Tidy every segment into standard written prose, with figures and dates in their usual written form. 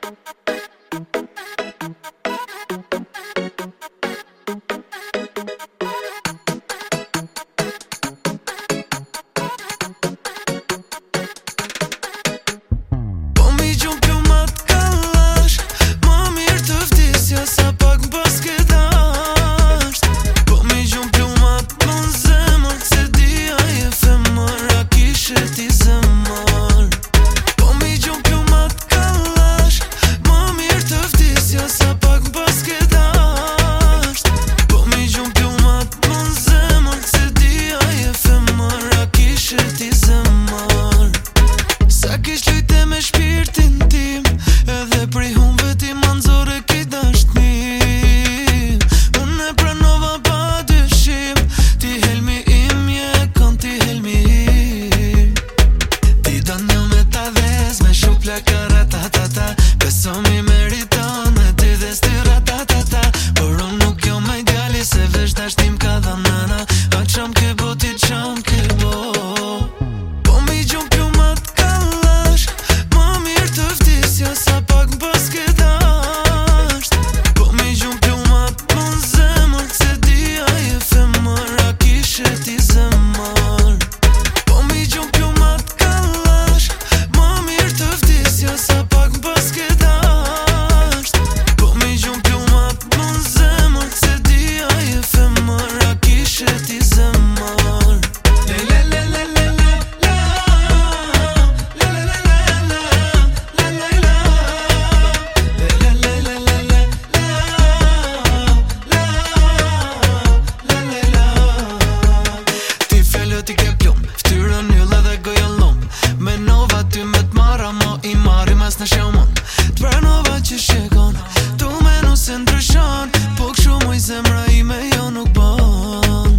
Në shomon t'pranova që shekon Tu menu se ndryshon Po këshu muj zemra ime jo nuk bon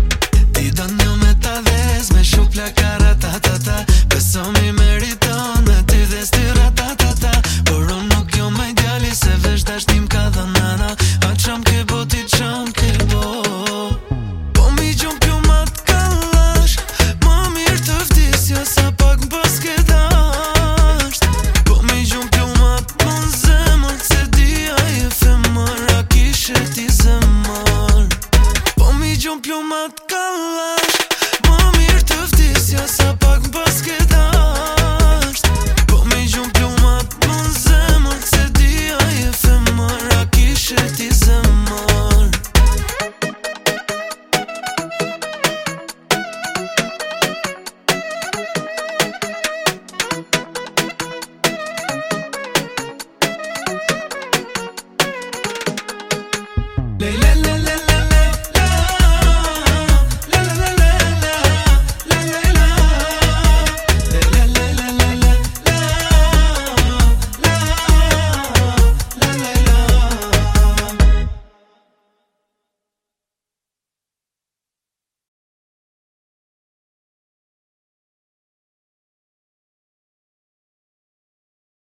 Ti don një me ta dhez Me shupla kara ta ta ta Beso mi meriton Me ty dhez ty ra ta ta ta Por unë nuk jo me djali Se vesh dashnim ka dhe nana A qam ke bo ti qam ke bo Po mi gjum pju mat kallash Ma mirë të vdisja Sa pak m'pas ke dasht Po mi gjum pju mat mon zemër Se dia je femër A kishe ti zemër Po mi gjum pju mat kallash Ma mirë të vdisja Sa pak m'pas ke dasht Po mi gjum pju mat mon zemër Se dia je femër A kishe ti zemër Le le le